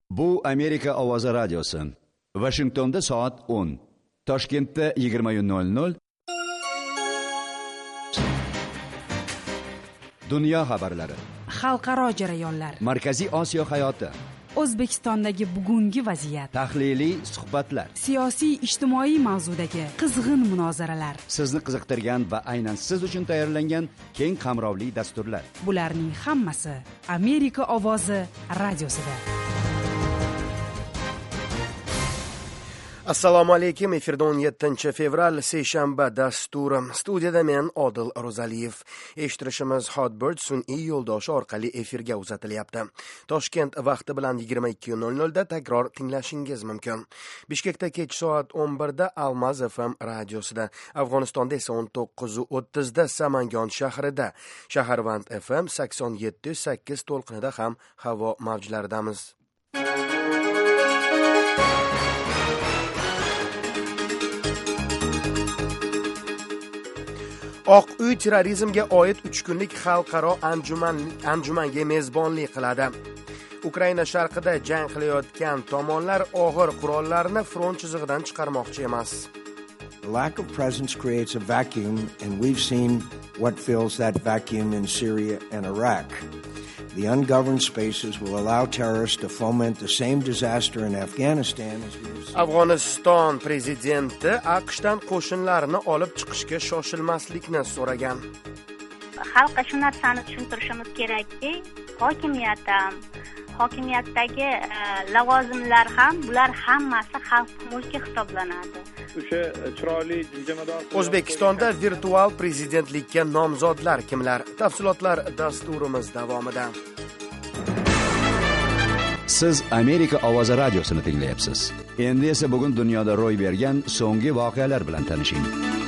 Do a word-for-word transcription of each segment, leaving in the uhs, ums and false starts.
Bu Amerika ovozi radiosi. Washingtonda soat o'n, Toshkentda yigirma nol nol. Dunyo xabarlari, xalqaro jarayonlar, Markaziy Osiyo hayoti, O'zbekistondagi bugungi vaziyat, tahliliy suhbatlar, siyosiy ijtimoiy mavzudagi qizg'in munozaralar, sizni qiziqtirgan va aynan siz uchun tayyorlangan keng qamrovli dasturlar. Bularning hammasi Amerika ovozi radiosida. Assalomu alaykum. Efirda o'n yettinchi fevral seshanba dasturi. Studiyada men Odil Ro'zaliyev. Eshittirishimiz Hotbird sun'iy yo'ldoshi orqali efirga uzatilyapti. Toshkent vaqti bilan yigirma ikki nol nol da takror tinglashingiz mumkin. Bishkekda kech soat o'n birda Almaz F M radiosida, Afg'onistonda esa o'n to'qqiz o'ttiz da Samangon shahrida, Shaharvand F M sakson yetti sakkiz to'lqinida ham havo mavjlaridamiz. Oq uy terrorizmga oid uch kunlik xalqaro anjuman anjumanga mezbonlik qiladi. Ukraina sharqida jang qilayotgan tomonlar og'ir qurollarni front chizig'idan chiqarmoqchi emas. The lack of presence creates a vacuum, and we've seen what fills that vacuum in Syria and Iraq. The ungoverned spaces will allow terrorists to foment the same disaster in Afghanistan as we have seen. Afg'oniston prezidenti AQShdan qo'shinlarni olib chiqishga shoshilmaslikni so'ragan. Xalqqa shu narsani tushuntirishimiz kerakki, hokimiyat ham, hokimiyatdagi lavozimlar ham, bular hammasi xalq mulki hisoblanadi. O'sha chiroyli jimjimador O'zbekistonda virtual prezidentlikka nomzodlar kimlar? Tafsilotlar dasturimiz davomida. Siz Amerika ovozi radiosini tinglayapsiz. Endi esa bugun dunyoda ro'y bergan so'nggi voqealar bilan tanishing.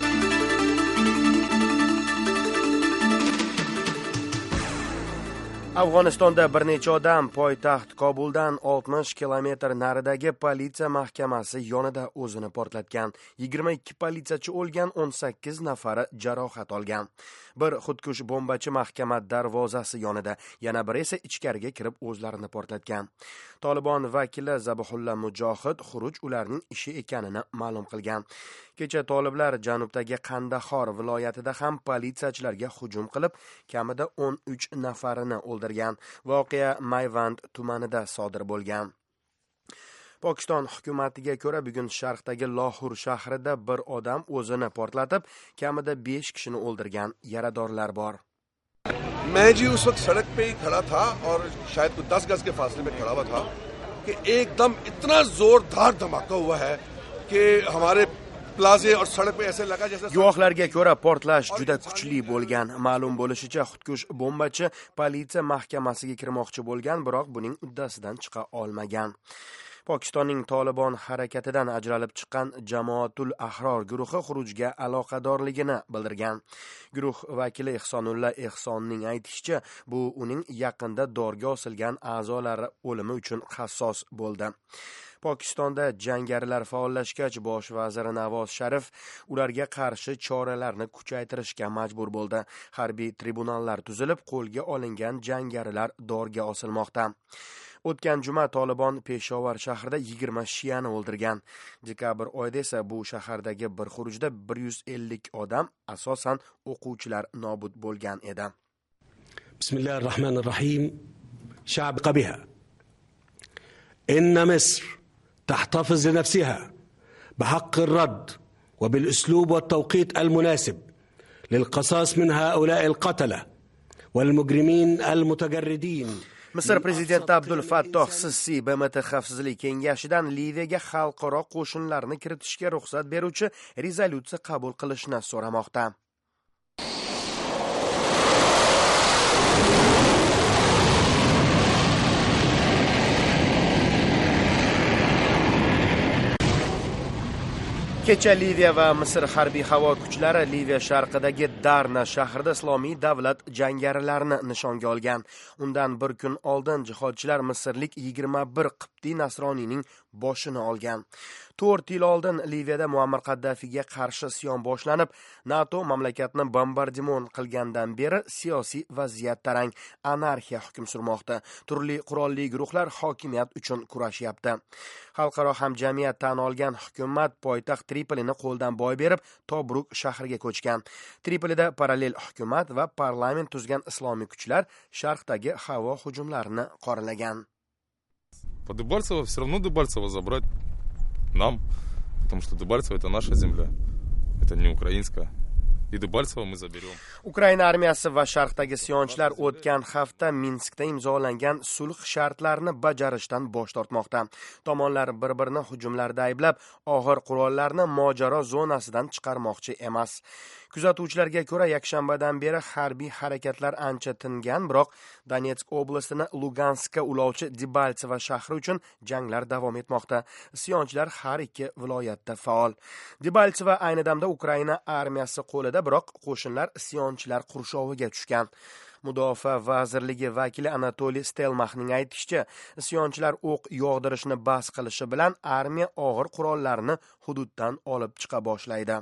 Afg'onistonda bir necha odam poytaxt Kobuldan oltmish kilometr naridagi politsiya mahkamasi yonida o'zini portlatgan. yigirma ikki politsiyachi o'lgan, o'n sakkiz nafari jarohat olgan. Bir xudkush bombachi mahkama darvozasi yonida, yana biri esa ichkariga kirib o'zlarini portlatgan. Tolibon vakili Zabihulla Mujohid xuruj ularning ishi ekanini ma'lum qilgan. Kecha toliblar janubdagi Qandahor viloyatida ham politsiyachilarga hujum qilib, kamida o'n uch nafarini o'ldirgan. Voqea Mayvand tumanida sodir bo'lgan. Pokiston hukumatiga ko'ra, bugun sharqdagi Lohur shahrida bir odam o'zini portlatib, kamida besh kishini o'ldirgan, yaradorlar bor. मैं जी उस वक्त सड़क पे ही खड़ा था और शायद कुछ दस गज के फासले में खड़ा हुआ था कि एकदम इतना जोरदार धमाका हुआ है कि हमारे प्लाजे और सड़क पे ऐसे लगा जैसे Guvohlarga ko'ra portlash juda kuchli bo'lgan. Ma'lum bo'lishicha, xudkush bombachi politsiya mahkamasiga kirmoqchi bo'lgan, biroq buning uddasidan chiqa olmagan. Pokistonning Tolibon harakatidan ajralib chiqqan Jamoatul Ahror guruhi xurujga aloqadorligini bildirgan. Guruh vakili Ehsonulla Ehsonning aytishicha, bu uning yaqinda dorga osilgan a'zolari o'limi uchun hassos bo'ldi. Pokistonda jangarilar faollashgach, bosh vazir Navoz Sharif ularga qarshi choralarni kuchaytirishga majbur bo'ldi. Harbiy tribunallar tuzilib, qo'lga olingan jangarilar dorga osilmoqda. O'tgan juma Tolibon Peshovar shahrida yigirma shiyani o'ldirgan. Dekabr oyida esa bu shahardagi bir xurujda bir yuz ellik odam, asosan o'quvchilar nobud bo'lgan edi. Bismillahirrahmanirrahim. Sha'b qabiha. Inna Misr تحتفظ لنفسها بحق الرد وبالأسلوب والتوقيت المناسب للقصاص من هؤلاء القتلة والمجرمين المتجردين. Misr prezidenti Abdul Fattoh Sissi B M T Xavfsizlik kengashidan Liviyaga xalqaro qo'shinlarni kiritishga ruxsat beruvchi rezolyutsiya qabul qilishni so'ramoqda. Kecha Liviya va Misr harbiy havo kuchlari Liviya sharqidagi Darna shahrida Islomiy davlat jangarilarini nishonga olgan. Undan bir kun oldin jihodchilar misrlik yigirma bir qibtiy nasroniyning boshini olgan. to'rt yil oldin Liviyada Muammar Qaddafiyga qarshi isyon boshlanib, NATO mamlakatni bombardimon qilgandan beri siyosiy vaziyat tarang, anarxiya hukm surmoqda. Turli qurolli guruhlar hokimiyat uchun kurashyapti. Xalqaro hamjamiyat tan olgan hukumat poytaxt Tripolini qo'ldan boy berib, Tobruk shahriga ko'chgan. Tripolida parallel hukumat va parlament tuzgan islomiy kuchlar sharqdagi havo hujumlarini qoralagan. По Дебальцево все равно Дебальцево забрать нам, потому что Дебальцево это наша земля, это не украинская. И Дебальцево мы заберем. Ukraina armiyasi va sharqdagi isyonchilar o'tgan hafta Minskda imzolangan sulh shartlarini bajarishdan bosh tortmoqda. Tomonlar bir-birini hujumlarda ayblab, og'ir qurollarni mojaro zonasidan chiqarmoqchi emas. Kuzatuvchilarga ko'ra, yakshanbadan beri harbiy harakatlar ancha tingan, biroq Donetsk oblastini Luganskka ulovchi Debaltseva shahri uchun janglar davom etmoqda. Isyonchilar har ikki viloyatda faol. Debaltseva ayni damda Ukraina armiyasi qo'lida, biroq qo'shinlar isyonchilar qurshoviga tushgan. Mudofaa vazirligi vakili Anatoliy Stelmachning aytishicha, isyonchilar o'q yog'dirishni bas qilishi bilan armiya og'ir qurollarni hududdan olib chiqa boshlaydi.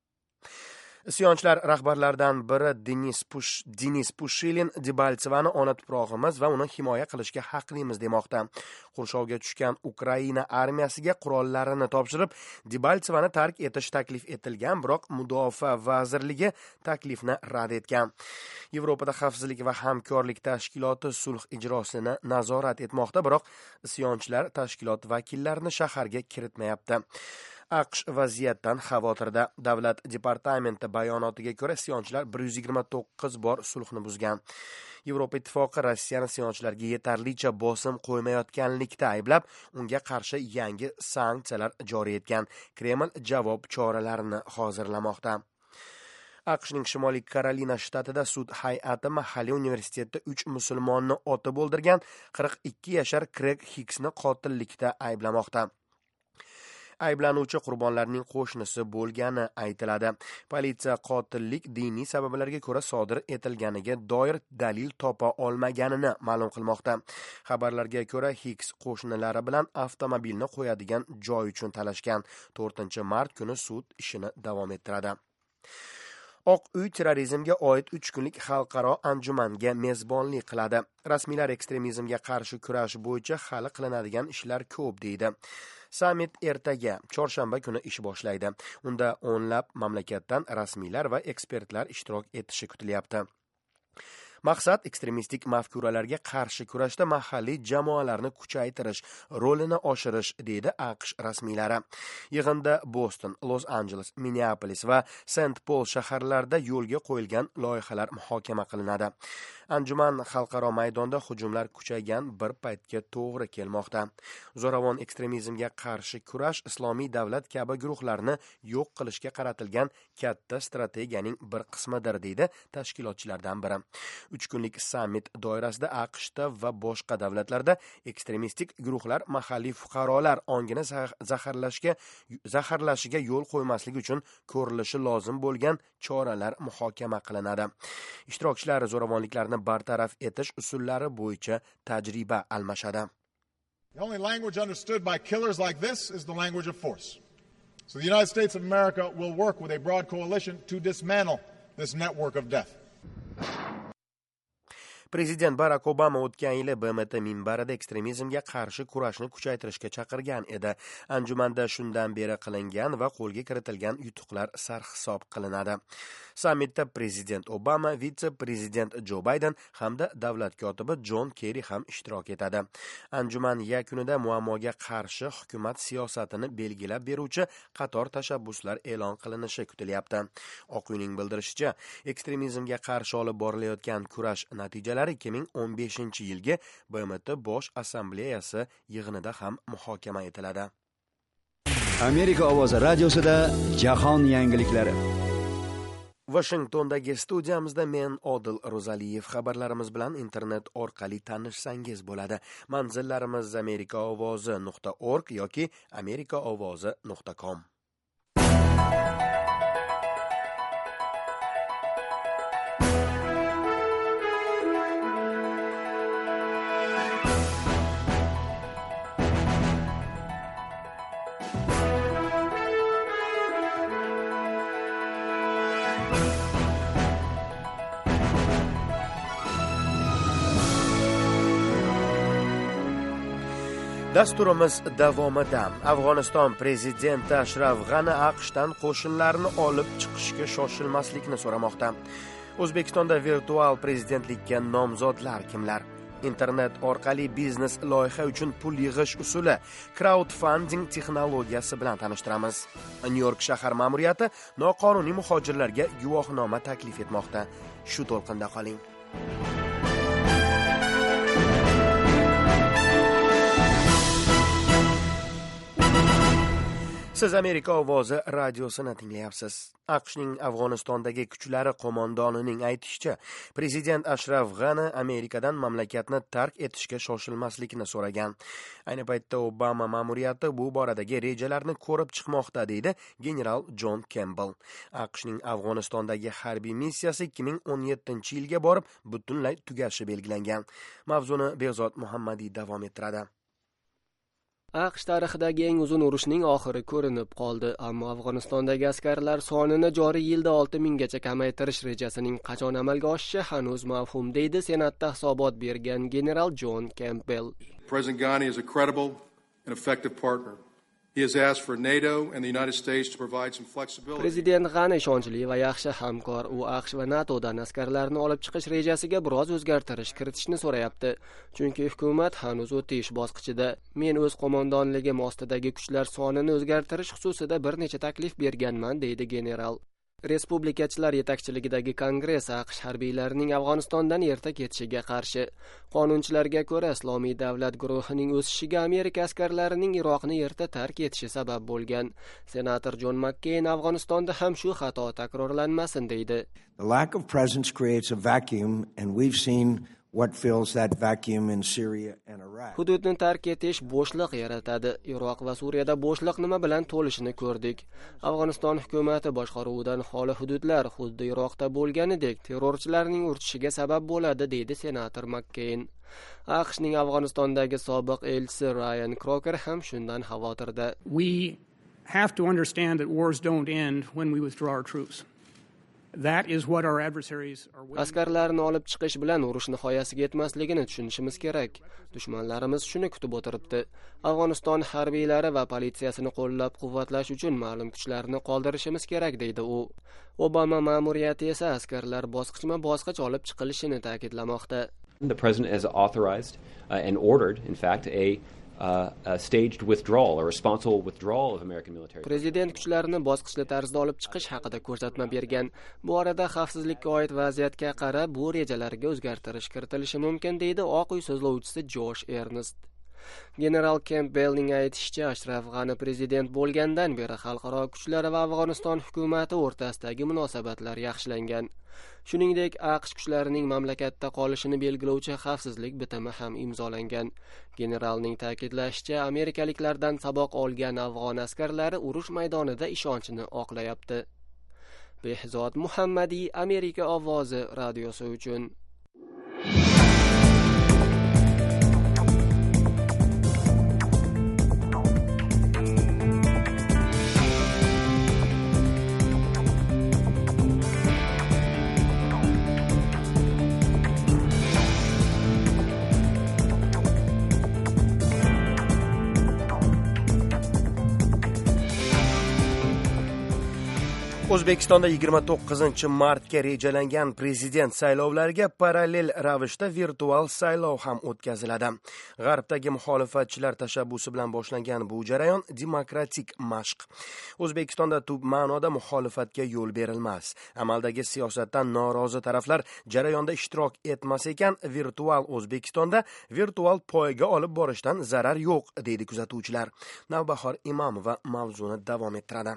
Isyonchilar rahbarlaridan biri Denis Push Denis Pushilin Debaltsevani ona tuprog'imiz va uni himoya qilishga haqlimiz demoqda. Qurshovga tushgan Ukraina armiyasiga qurollarini topshirib, Debaltsevani tark etish taklif etilgan, biroq mudofaa vazirligi taklifni rad etgan. Yevropada xavfsizlik va hamkorlik tashkiloti sulh ijrosini nazorat etmoqda, biroq isyonchilar tashkilot vakillarini shaharga kiritmayapti. AQSh vaziyatdan xavotirda. Davlat departamenti bayonotiga ko'ra, isyonchilar bir yuz yigirma to'qqiz bor sulhni buzgan. Yevropa ittifoqi Rossiyani isyonchilarga yetarlicha bosim qo'ymayotganlikda ayblab, unga qarshi yangi sanksiyalar joriy etgan. Kreml javob choralarini hozirlamoqda. AQShning Shimoliy Karolina shtatida sud hay'ati mahalliy universitetda uch musulmonni otib o'ldirgan qirq ikki yashar Kreg Hicksni qotillikda ayblamoqda. Ayblanuvchi qurbonlarning qo'shnisi bo'lgani aytiladi. Politsiya qotillik diniy sabablarga ko'ra sodir etilganiga doir dalil topa olmaganini ma'lum qilmoqda. Xabarlarga ko'ra, Hicks qo'shnilari bilan avtomobilni qo'yadigan joy uchun talashgan. to'rtinchi mart kuni sud ishini davom ettiradi. Oq uy terrorizmga oid uch kunlik xalqaro anjumanga mezbonlik qiladi. Rasmiylar ekstremizmga qarshi kurash bo'yicha hali qilinadigan ishlar ko'p deydi. Summit ertaga, chorshanba kuni ish boshlaydi. Unda o'nlab mamlakatdan rasmiylar va ekspertlar ishtirok etishi kutilyapti. Maqsad ekstremistik mafkuralarga qarshi kurashda mahalliy jamoalarni kuchaytirish, rolini oshirish, deydi AQSh rasmiylari. Yig'inda Boston, Los Angeles, Minneapolis va Saint Paul shaharlarida yo'lga qo'yilgan loyihalar muhokama qilinadi. Anjuman xalqaro maydonda hujumlar kuchaygan bir paytga to'g'ri kelmoqda. Zo'ravon ekstremizmga qarshi kurash islomiy davlat kabi guruhlarni yo'q qilishga qaratilgan katta strategiyaning bir qismidir, deydi tashkilotchilardan biri. uch kunlik summit doirasida AQShda va boshqa davlatlarda ekstremistik guruhlar mahalliy fuqarolar ongini zaharlashga zaharlashiga yo'l qo'ymaslik uchun ko'rilishi lozim bo'lgan choralar muhokama qilinadi. Ishtirokchilar zo'ravonliklarni bartaraf etish usullari bo'yicha tajriba almashadi. The only language understood by killers like this is the language of force. So the United States of America will work with a broad coalition to dismantle this network of death. Prezident Barack Obama o'tgan yili B M T minbarida ekstremizmga qarshi kurashni kuchaytirishga chaqirgan edi. Anjumanda shundan beri qilingan va qo'lga kiritilgan yutuqlar sarhisob qilinadi. Sammitda Prezident Obama, vitse-prezident Joe Biden hamda davlat kotibi John Kerry ham ishtirok etadi. Anjuman yakunida muammoga qarshi hukumat siyosatini belgilab beruvchi qator tashabbuslar e'lon qilinishi kutilyapti. Oq uyning bildirishicha, ekstremizmga qarshi olib borilayotgan kurash natijalari ikki ming o'n beshinchi yilgi B M T Bosh assambleyasi yig'inida ham muhokama etiladi. Amerika ovozi radiosida jahon yangiliklari. Washingtondagi studiyamizda men Odil Ro'zaliyev. Xabarlarimiz bilan internet orqali tanishsangiz bo'ladi. Manzillarimiz amerika ovozi nuqta org yoki amerika ovozi nuqta com. Dasturimiz davomida Afg'oniston prezidenti Ashraf G'ani AQShdan qo'shinlarni olib chiqishga shoshilmaslikni so'ramoqda. O'zbekistonda virtual prezidentlikka nomzodlar kimlar? Internet orqali biznes loyiha uchun pul yig'ish usuli, crowdfunding texnologiyasi bilan tanishtiramiz. Nyu-York shahar ma'muriyati noqonuniy muhojirlarga guvohnoma taklif etmoqda. Shu to'lqinda qoling. Siz Amerika ovozi radiosini tinglayapsiz. AQShning Afg'onistondagi kuchlari qo'mondonining aytishicha, prezident Ashraf G'ani Amerikadan mamlakatni tark etishga shoshilmaslikni so'ragan. Ayni paytda Obama ma'muriyati bu boradagi rejalarni ko'rib chiqmoqda, deydi general Jon Kembell. AQShning Afg'onistondagi harbiy missiyasi ikki ming o'n yettinchi yilga borib butunlay tugashi belgilangan. Mavzuni Behzod Muhammadiy davom ettiradi. AQSh tarixidagi eng uzun urushning oxiri ko'rinib qoldi, ammo Afg'onistondagi askarlar sonini joriy yilda olti minggacha kamaytirish rejasining qachon amalga oshishi hanuz mavhum, deydi Senatda hisobot bergan general Jon Kembell. President Ghani is a credible and effective partner. He has asked for NATO and the United States to provide some flexibility. Prezident G'ani ishonchli va yaxshi hamkor. U AQSh va NATOdan askarlarni olib chiqish rejasiga biroz o'zgartirish kiritishni so'rayapti. Chunki hukumat hanuz o'tish bosqichida. Men o'z qo'mondonligim ostidagi kuchlar sonini o'zgartirish xususida bir necha taklif berganman, deydi general. Respublikachilar yetakchiligidagi Kongress AQSh harbiylarining Afg'onistondan erta ketishiga qarshi. Qonunchilarga ko'ra, Islomiy davlat guruhining o'sishiga Amerika askarlarining Iroqni erta tark etishi sabab bo'lgan. Senator Jon McCain Afg'onistonda ham shu xato takrorlanmasin, deydi. The lack of presence creates a vacuum, and we've seen what fills that vacuum in Syria and Iraq. Hududni tark etish bo'shliq yaratadi. Iroq va Suriyada bo'shliq nima bilan to'lishini ko'rdik. Afg'oniston hukumati boshqaruvidan xoli hududlar xuddi Iroqda bo'lganidek terrorchilarning urchishiga sabab bo'ladi, deydi senator McCain. AQShning Afg'onistondagi sobiq elchisi Ryan Crocker ham shundan xavotirda. We have to understand that wars don't end when we withdraw our troops. That is what our adversaries are waiting. Askarlarni olib chiqish bilan urush nihoyasiga yetmasligini tushunishimiz kerak. Dushmanlarimiz shuni kutib o'tiribdi. Afg'oniston harbiylari va politsiyasini qo'llab-quvvatlash uchun ma'lum kuchlarni qoldirishimiz kerak, deydi u. Obama ma'muriyati esa askarlar bosqichma-bosqich olib chiqilishini ta'kidlamoqda. The president has authorized uh, and ordered, in fact, a Uh, a staged withdrawal, a responsible withdrawal of American military. Prezident kuchlarini bosqichli tarzda olib chiqish haqida ko'rsatma bergan. Bu orada xavfsizlikka oid vaziyatga qarab bu rejalarga o'zgartirish kiritilishi mumkin, deydi Oq uy so'zlovchisi Josh Ernest. General Kembellning aytishicha, Ashraf G'ani prezident bo'lgandan beri xalqaro kuchlar va Afg'oniston hukumati o'rtasidagi munosabatlar yaxshilangan. Shuningdek, AQSh kuchlarining mamlakatda qolishini belgilovchi xavfsizlik bitimi ham imzolangan. Generalning ta'kidlashicha, amerikaliklardan saboq olgan afg'on askarlari urush maydonida ishonchni oqlayapti. Behzod Muhammadiy, Amerika ovozi radiosi uchun. O'zbekistonda yigirma to'qqizinchi martga rejalangan prezident saylovlariga parallel ravishda virtual saylov ham o'tkaziladi. G'arbdagi muxolifatchilar tashabbusi bilan boshlangan bu jarayon demokratik mashq. O'zbekistonda tub ma'noda muxolifatga yo'l berilmas. Amaldagi siyosatdan norozi taraflar jarayonda ishtirok etmas ekan, virtual O'zbekistonda virtual poyga olib borishdan zarar yo'q, deydi kuzatuvchilar. Navbahor Imomova mavzuni davom ettiradi.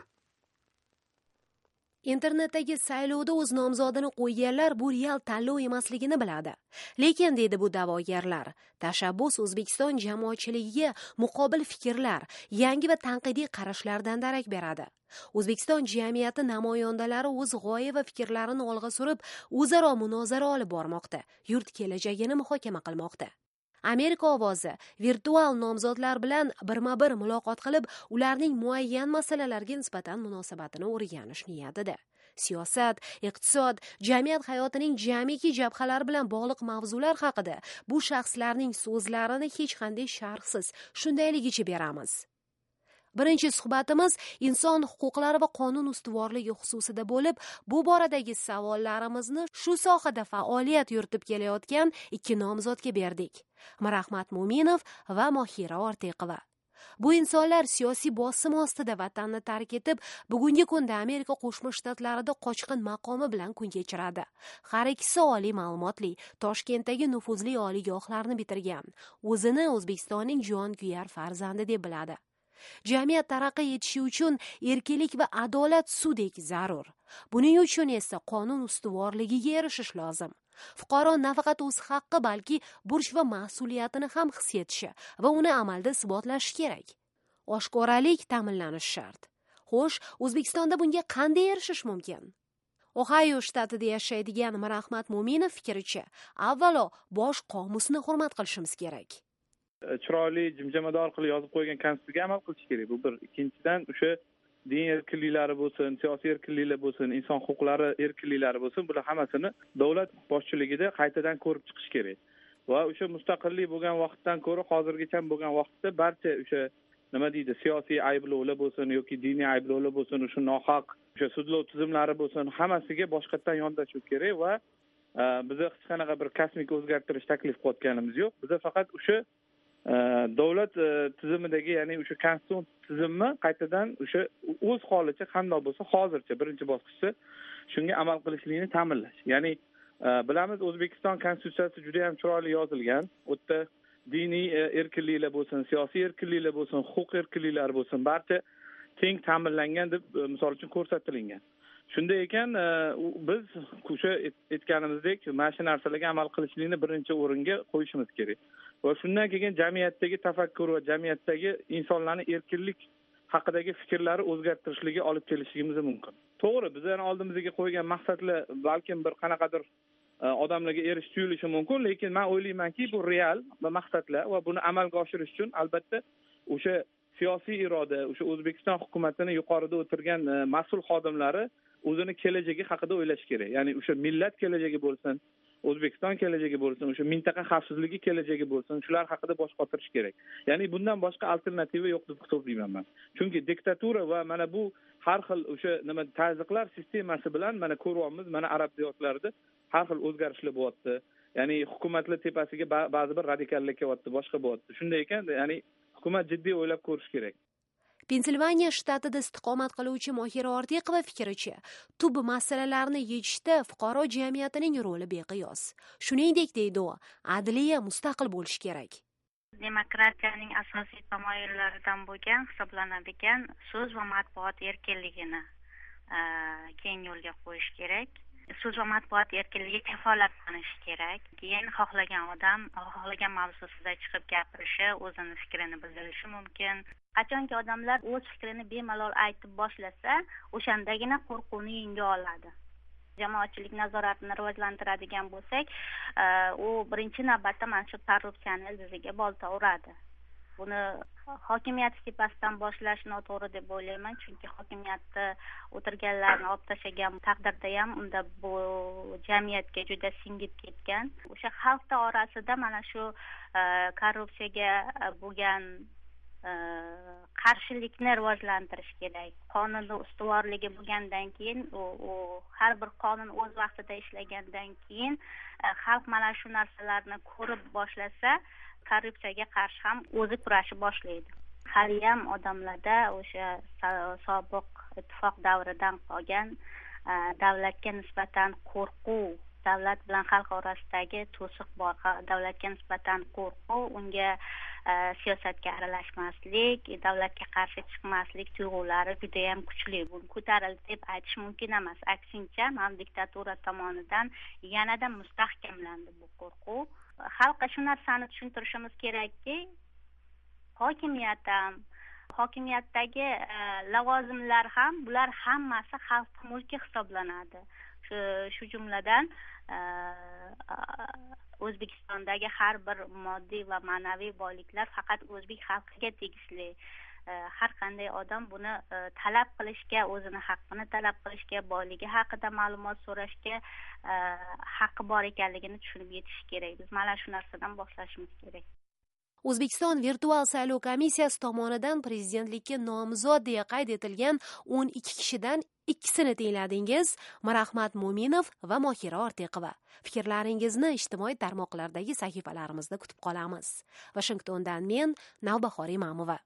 Internetdagi saylovda o'z nomzodini qo'yganlar bu real tanlov emasligini biladi. Lekin, deydi bu da'vogarlar, tashabbus O'zbekiston jamoatchiligiga muqobil fikrlar, yangi va tanqidiy qarashlardan darak beradi. O'zbekiston jamiyati namoyandalari o'z g'oya va fikrlarini olg'a surib, o'zaro munozara olib bormoqda, yurt kelajagini muhokama qilmoqda. Amerika ovozi virtual nomzodlar bilan birma-bir muloqot qilib, ularning muayyan masalalarga nisbatan munosabatini o'rganish niyatida. siyosat, iqtisod, jamiyat hayotining jamiki jabhalari bilan bog'liq mavzular haqida bu shaxslarning so'zlarini hech qanday sharhsiz shundayligicha beramiz. Birinchi suhbatimiz inson huquqlari va qonun ustuvorligi xususida bo'lib, bu boradagi savollarimizni shu sohada faoliyat yuritib kelayotgan ikki nomzodga berdik. Mirahmat Mo'minov va Mohira Ortiqova. Bu insonlar siyosiy bosim ostida vatanni tark etib, bugungi kunda Amerika Qo'shma Shtatlarida qochqin maqomi bilan kun kechiradi. Har ikkisi oliy ma'lumotli, Toshkentdagi nufuzli oliygohlarni bitirgan. O'zini O'zbekistonning jonkuyar farzandi deb biladi. Jamiyat taraqqiy etishi uchun erkinlik va adolat suvdek zarur. Buning uchun esa qonun ustuvorligiga erishish lozim. Fuqaro nafaqat o'z haqqi, balki burch va mas'uliyatini ham his etishi va uni amalda isbotlashi kerak. Oshkoralik ta'minlanishi shart. Xo'sh, O'zbekistonda bunga qanday erishish mumkin? Ohio shtatida yashaydigan Mirahmat Mo'minov fikricha, avvalo bosh qomusni hurmat qilishimiz kerak. Chiroyli jimjimador qilib yozib qo'ygan konstitutsiyaga amal qilish kerak. Bu bir. Ikkinchidan, o'sha din erkinliklari bo'lsin, siyosiy erkinliklar bo'lsin, inson huquqlari erkinliklari bo'lsin, bular hammasini davlat boshchiligida qaytadan ko'rib chiqish kerak. Va o'sha mustaqillik bo'lgan vaqtdan ko'ra hozirgacha bo'lgan vaqtda barcha o'sha nima deydi, siyosiy ayblovlar bo'lsin yoki diniy ayblovlar bo'lsin, o'sha nohaq o'sha sudlov tizimlari bo'lsin, hammasiga boshqatdan yondashish kerak va biz hech qanaqa bir kosmik o'zgartirish taklif qilayotganimiz yo'q. Biz faqat o'sha davlat tizimidagi, ya'ni o'sha konstitutsiya tizimni qaytadan o'sha o'z holicha qanday bo'lsa hozircha birinchi bosqichda shunga amal qilishlikni ta'minlash. Ya'ni bilamiz, O'zbekiston konstitutsiyasi juda ham chiroyli yozilgan. U yerda diniy erkinliklar bo'lsin, siyosiy erkinliklar bo'lsin, huquq erkinliklari bo'lsin, barcha teng ta'minlangan deb misol uchun ko'rsatilgan. Shunday ekan, biz o'sha aytganimizdek, mana shu narsalarga amal qilishlikni birinchi o'ringa qo'yishimiz kerak. Va shundan keyin jamiyatdagi tafakkur va jamiyatdagi insonlarning erkinlik haqidagi fikrlari o'zgartirishligi olib kelishimiz mumkin. To'g'ri, bizning oldimizga qo'ygan maqsadlar balkim bir qanaqadir odamlarga erish tuyulishi mumkin, lekin men o'ylaymanki, bu real maqsadlar va buni amalga oshirish uchun albatta o'sha siyosiy iroda, o'sha O'zbekiston hukumatining yuqorida o'tirgan mas'ul xodimlari o'zini kelajagi haqida o'ylash kerak. Ya'ni o'sha millat kelajagi bo'lsin, O'zbekiston kelajagi bo'lsin, o'sha mintaqa xavfsizligi kelajagi bo'lsin, shular haqida bosh qotirish kerak. Ya'ni bundan boshqa alternativa yo'q deb hisoblayman men. Chunki diktatura va mana bu har xil o'sha nima tazyiqlar sistemasi bilan mana ko'ryapmiz, mana arab diyorlarida har xil o'zgarishlar bo'lyapti. Ya'ni hukumatlar tepasiga ba'zi bir radikallik kelyapti, boshqa bo'lyapti. Shunday ekan, ya'ni hukumat jiddiy o'ylab ko'rish kerak. Pensilvaniya shtatida istiqomat qiluvchi Mohira Ortiqova fikricha, tub masalalarni yechishda fuqaro jamiyatining roli beqiyos. Shuningdek, deydi u, adliya mustaqil bo'lishi kerak. Demokratiyaning asosiy tamoyillaridan bo'lgan hisoblanadigan so'z va matbuot erkinligini keng yo'lga qo'yish kerak. So'z va matbuot erkinligi kafolatlanishi kerak. Keyin xohlagan odam xohlagan mavzusida chiqib gapirishi, o'zini fikrini bildirishi mumkin. Qachonki odamlar o'z fikrini bemalol aytib boshlasa, o'shandagina qo'rquvni yenga oladi. Jamoatchilik nazoratini rivojlantiradigan bo'lsak, u birinchi navbatda mana shu korrupsiyani ildiziga bolta uradi. Buni hokimiyat tepasidan boshlash noto'g'ri deb o'ylayman, chunki hokimiyatda o'tirganlarni olib tashlagan taqdirda ham unda bu jamiyatga juda singib ketgan. O'sha xalqda orasida mana shu korrupsiyaga bo'lgan qarshilikni rivojlantirish kerak. Qonunning ustuvorligi bo'lgandan keyin, u har bir qonun o'z vaqtida ishlagandan keyin xalq mana shu narsalarni ko'rib boshlasa, korrupsiyaga qarshi ham o'zi kurashib boshlaydi. Hali ham odamlarda o'sha sobiq ittifoq davridan qolgan davlatga nisbatan qo'rquv, davlat bilan xalq orasidagi to'siq bor. Davlatga nisbatan qo'rquv, unga siyosatga aralashmaslik, davlatga qarshi chiqmaslik tuyg'ulari juda ham kuchli. Bu ko'tarildi deb aytish mumkin emas. Aksincha, ham diktatura tomonidan yanada mustahkamlandi bu qo'rquv. Xalqqa shu narsani tushuntirishimiz kerakki, hokimiyat ham, hokimiyatdagi lavozimlar ham, bular hammasi xalq mulki hisoblanadi. Shu shu jumladan O'zbekistondagi har bir moddiy va ma'naviy boyliklar faqat o'zbek xalqiga tegishli. har qanday odam buni talab qilishga, o'zini haqqini talab qilishga, boyligi haqida ma'lumot so'rashga haqqi bor ekanligini tushunib yetishi kerak. Biz mana shu narsadan boshlashimiz kerak. O'zbekiston virtual saylov komissiyasi tomonidan prezidentlikka nomzod deya qayd etilgan o'n ikki kishidan ikkisini tingladingiz. Mirahmat Mo'minov va Mohira Ortiqova. Fikrlaringizni ijtimoiy tarmoqlardagi sahifalarimizda kutib qolamiz. Washingtondan men Navbahor Imamova.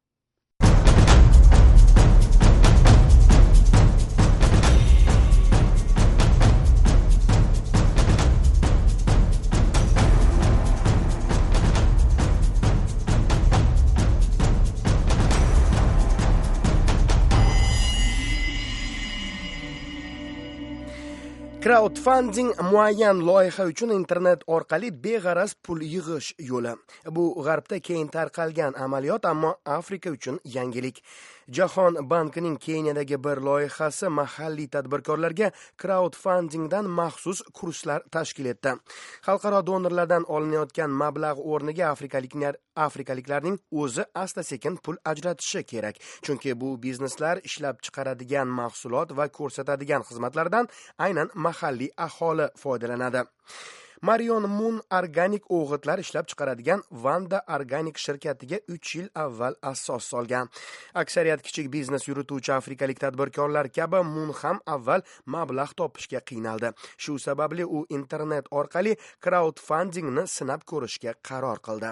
Crowdfunding muayyan loyiha uchun internet orqali beg'araz pul yig'ish yo'li. Bu g'arbda keng tarqalgan amaliyot, ammo Afrika uchun yangilik. Jahon bankining Keniyadagi bir loyihasi mahalliy tadbirkorlarga crowdfundingdan maxsus kurslar tashkil etdi. Xalqaro donorlardan olinayotgan mablag' o'rniga afrikaliklar afrikaliklarning o'zi asta-sekin pul ajratishi kerak. Chunki bu bizneslar ishlab chiqaradigan mahsulot va ko'rsatadigan xizmatlardan aynan mahalliy aholi foydalanadi. Marion Moon organik o'g'itlar ishlab chiqaradigan Vanda Organic shirkatiga uch yil avval asos solgan. Aksariyat kichik biznes yurituvchi afrikalik tadbirkorlar kabi Moon ham avval mablag' topishga qiynaldi. Shu sababli u internet orqali crowdfundingni sinab ko'rishga qaror qildi.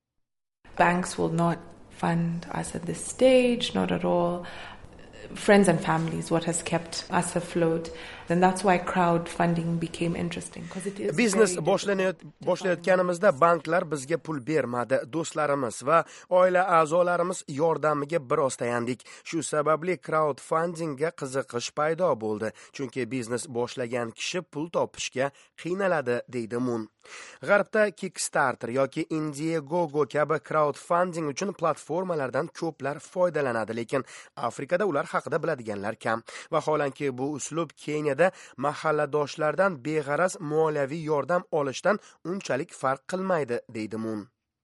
Banks will not fund us at this stage, not at all. Friends and families, what has kept us afloat. Then that's why crowdfunding became interesting. Biznes boshlayotganimizda banklar bizga pul bermadi. Do'stlarimiz va oila a'zolarimiz yordamiga biroz tayandik. Shu sababli crowdfundingga qiziqish paydo bo'ldi. Chunki biznes boshlagan kishi pul topishga qiynaladi, deydi Moon. G'arbda Kickstarter yoki Indiegogo kabi crowdfunding uchun platformalardan ko'plar foydalanadi, lekin Afrikada ular haqida biladiganlar kam. Vaholanki bu uslub Keniyada mahalladoshlardan beg'araz moliyaviy yordam olishdan unchalik farq qilmaydi, deydi Moon.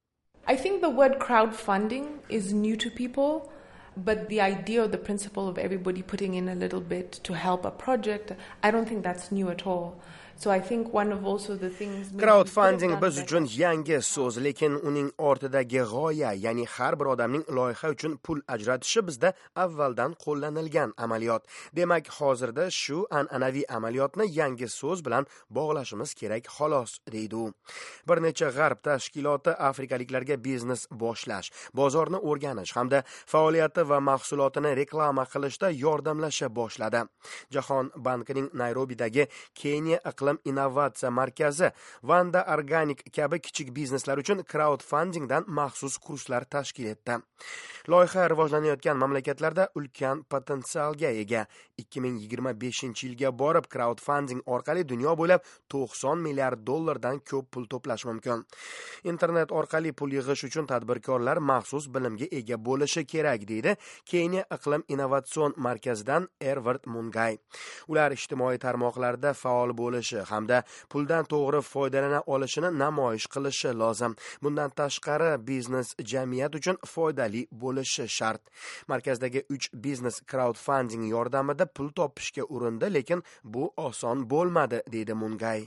I think the word crowdfunding is new to people, but the idea of the principle of everybody putting in a little bit to help a project, I don't think that's new at all. So I think one of also the things crowdfunding biz uchun yangi so'z, lekin uning ortidagi g'oya, ya'ni har bir odamning loyiha uchun pul ajratishi bizda avvaldan qo'llanilgan amaliyot. Demak, hozirda shu an'anaviy amaliyotni yangi so'z bilan bog'lashimiz kerak xolos, deydi u. Bir necha g'arb tashkiloti afrikaliklarga biznes boshlash, bozorni o'rganish hamda faoliyati va mahsulotini reklama qilishda yordamlasha boshladi. Jahon bankining Nayrobidagi Keniya iqlim innovatsiya markazi Vanda Organic kabi kichik bizneslar uchun crowdfundingdan maxsus kurslar tashkil etdi. Loyiha rivojlanayotgan mamlakatlarda ulkan potensialga ega. ikki ming yigirma beshinchi yilga borib crowdfunding orqali dunyo bo'ylab to'qson milliard dollardan ko'p pul to'plash mumkin. Internet orqali pul yig'ish uchun tadbirkorlar maxsus bilimga ega bo'lishi kerak, deydi Keniya iqlim innovatsion markazidan Ervard Mungay. Ular ijtimoiy tarmoqlarda faol bo'lishi hamda puldan to'g'ri foydalana olishini namoyish qilishi lozim. Bundan tashqari biznes jamiyat uchun foydali bo'lishi shart. Markazdagi uch biznes crowdfunding yordamida pul topishga urindi, lekin bu oson bo'lmadi, deydi Mungay.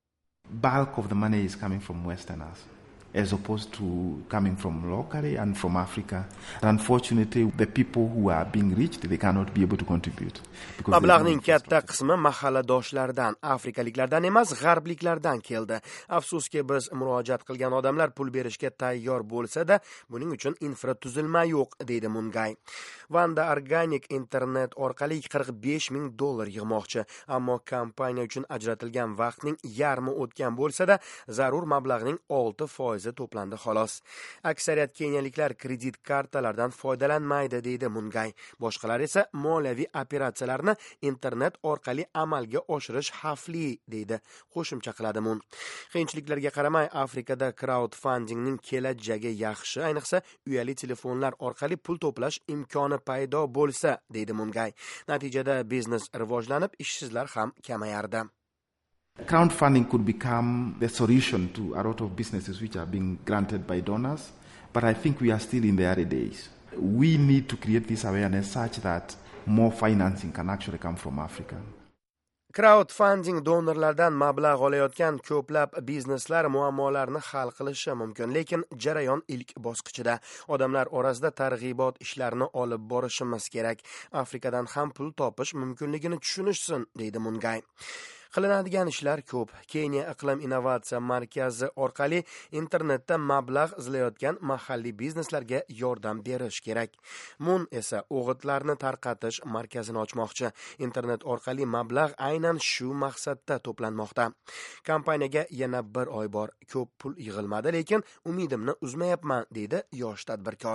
Bulk of the money is coming from Westerners, as opposed to coming from locally and from Africa. And unfortunately, the people who are being reached, they cannot be able to contribute. Mablag'ning katta qismi mahalladoshlardan, afrikaliklardan emas, g'arbliklardan keldi. Afsuski, biz murojaat qilgan odamlar pul berishga tayyor bo'lsa-da, buning uchun infratuzilma yo'q, deydi Mungay. Vanda Organic internet orqali qirq besh ming dollar yig'moqchi, ammo kompaniya uchun ajratilgan vaqtning yarmi o'tgan bo'lsa-da, zarur mablag'ning olti foiz to'plandi xolos. Aksariyat keniyaliklar kredit kartalardan foydalanmaydi, deydi Mungay. Boshqalar esa moliyaviy operatsiyalarni internet orqali amalga oshirish xavfli, deydi. Qo'shimcha qiladi Mun. Qiyinchiliklarga qaramay, Afrikada crowdfundingning kelajagi yaxshi, ayniqsa uyali telefonlar orqali pul to'plash imkoni paydo bo'lsa, deydi Mungay. Natijada biznes rivojlanib, ishsizlar ham kamayardi. Crowdfunding could become the solution to a lot of businesses which are being granted by donors, but I think we are still in the early days. we need to create this awareness such that more financing can actually come from Africa. Crowdfunding donorlardan mablag' olayotgan ko'plab bizneslar muammolarni hal qilishi mumkin, lekin jarayon ilk bosqichida. Odamlar orasida targ'ibot ishlarini olib borishimiz kerak. Afrikadan ham pul topish mumkinligini tushunishsin, deydi Mungay. Qilinadigan ishlar ko'p. Keniya iqlim innovatsiya markazi orqali internetda mablag' izlayotgan mahalliy bizneslarga yordam berish kerak. Mun esa o'g'itlarni tarqatish markazini ochmoqchi. Internet orqali mablag' aynan shu maqsadda to'planmoqda. Kompaniyaga yana bir oy bor. Ko'p pul yig'ilmadi, lekin umidimni uzmayapman, deydi yosh tadbirkor.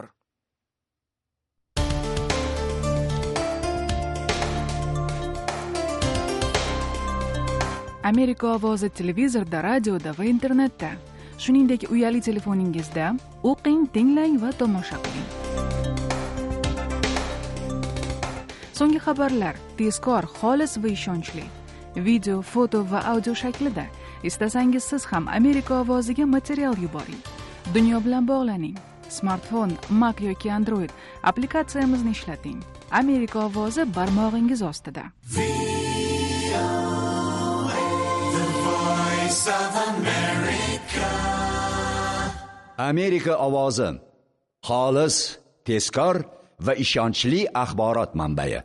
Amerika ovozi televizorda, radioda va internetda, shuningdek uyali telefoningizda o'qing, tinglang va tomosha qiling. So'nggi xabarlar tezkor, xolis va ishonchli. Video, foto va audio shaklida. Istasangiz siz ham Amerika ovoziga material yuboring. Dunyo bilan bog'laning. Smartfon, Mac yoki Android applikatsiyamizni ishlating. Amerika ovozi barmog'ingiz ostida. Amerika ovozi xolis, tezkor va ishonchli axborot manbai.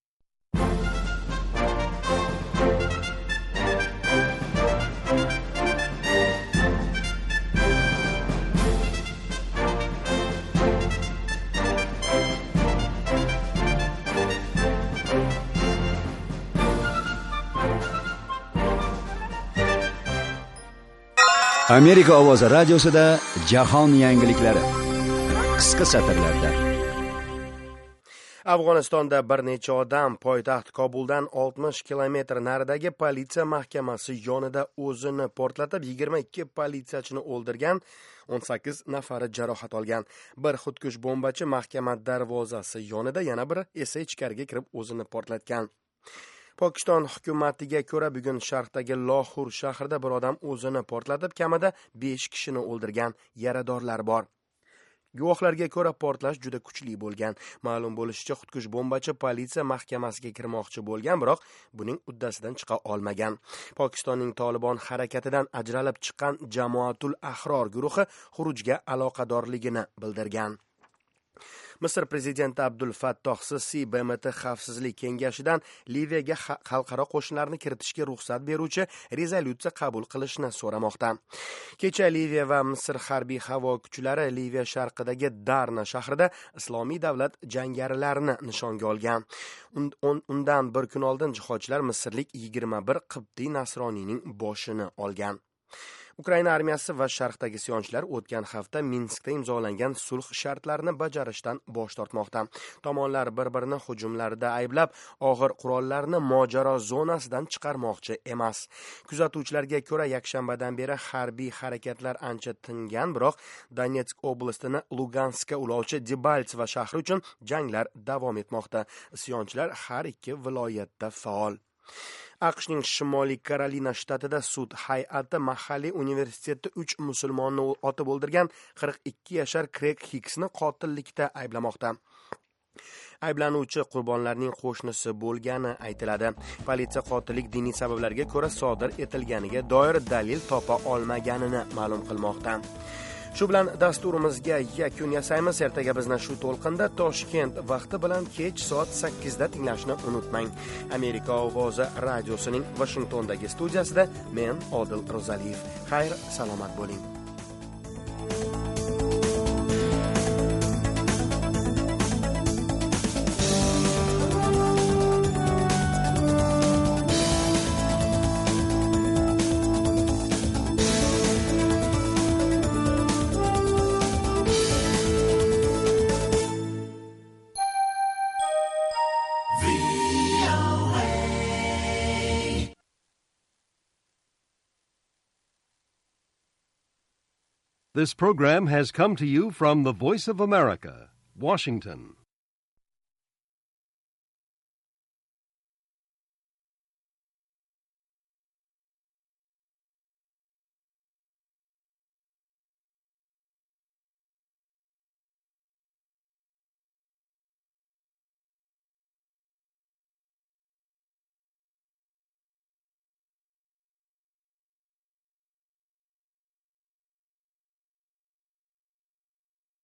Amerika ovozi radiosida jahon yangiliklari qisqa satrlarda. Afg'onistonda bir necha odam poytaxt Kobuldan oltmish kilometr naridagi politsiya mahkamasi yonida o'zini portlatib, yigirma ikki politsiyachini o'ldirgan, o'n sakkiz nafari jarohat olgan. Bir xudkush bombachi mahkama darvozasi yonida, yana biri esa ichkariga kirib o'zini portlatgan. Pokiston hukumatiga ko'ra bugun sharqdagi Lohur shahrida bir odam o'zini portlatib, kamida besh kishini o'ldirgan, yaradorlar bor. Guvohlarga ko'ra portlash juda kuchli bo'lgan. Ma'lum bo'lishicha, xudkush bombachi politsiya mahkamasiga kirmoqchi bo'lgan, biroq buning uddasidan chiqa olmagan. Pokistonning Tolibon harakatidan ajralib chiqqan Jamoatul Ahror guruhi xurujga aloqadorligini bildirgan. Misr prezidenti Abdul Fattoh Sisi B M T xavfsizlik kengashidan Liviyaga xalqaro qo'shinlarni kiritishga ruxsat beruvchi rezolyutsiya qabul qilishni so'ramoqda. Kecha Liviya va Misr harbiy havo kuchlari Liviya sharqidagi Darna shahrida Islomiy davlat jangarilarini nishonga olgan. Undan bir kun oldin jihodchilar misrlik yigirma bir qibtiy nasroniyning boshini olgan. Ukraina armiyasi va sharqdagi isyonchilar o'tgan hafta Minskda imzolangan sulh shartlarini bajarishdan bosh tortmoqda. Tomonlar bir-birini hujumlarda ayblab, og'ir qurollarni mojaro zonasidan chiqarmoqchi emas. Kuzatuvchilarga ko'ra, yakshanbadan beri harbiy harakatlar ancha tingan, biroq Donetsk oblastini Luganskka ulovchi Debaltseva shahri uchun janglar davom etmoqda. Isyonchilar har ikki viloyatda faol. AQShning Shimoliy Karolina shtatida sud hay'ati mahalliy universitetda uch musulmonni otib o'ldirgan qirq ikki yashar Craig Hicksni qotillikda ayblamoqda. Ayblanuvchi qurbonlarning qo'shnisi bo'lgani aytiladi. Politsiya qotillik diniy sabablarga ko'ra sodir etilganiga doir dalil topa olmaganini ma'lum qilmoqda. Shu bilan dasturimizga yakun yasaymiz. Ertaga bizni shu to'lqinda Toshkent vaqti bilan kech soat sakkizda tinglashni unutmang. Amerika ovozi radiosining Washingtondagi studiyasida men Odil Rozaliyev. Xayr, salomat bo'ling. This program has come to you from the Voice of America, Washington.